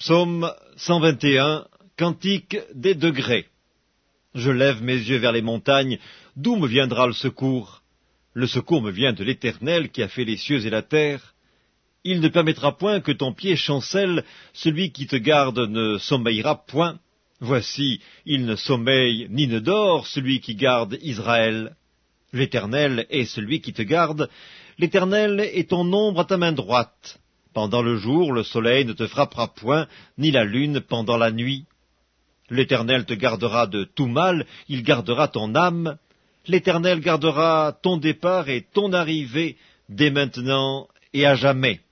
Psaume 121, Cantique des degrés. Je lève mes yeux vers les montagnes, d'où me viendra le secours? Le secours me vient de l'Éternel qui a fait les cieux et la terre. Il ne permettra point que ton pied chancelle, celui qui te garde ne sommeillera point. Voici, il ne sommeille ni ne dort, celui qui garde Israël. L'Éternel est celui qui te garde, l'Éternel est ton ombre à ta main droite. Pendant le jour, le soleil ne te frappera point, ni la lune pendant la nuit. L'Éternel te gardera de tout mal, il gardera ton âme. L'Éternel gardera ton départ et ton arrivée, dès maintenant et à jamais.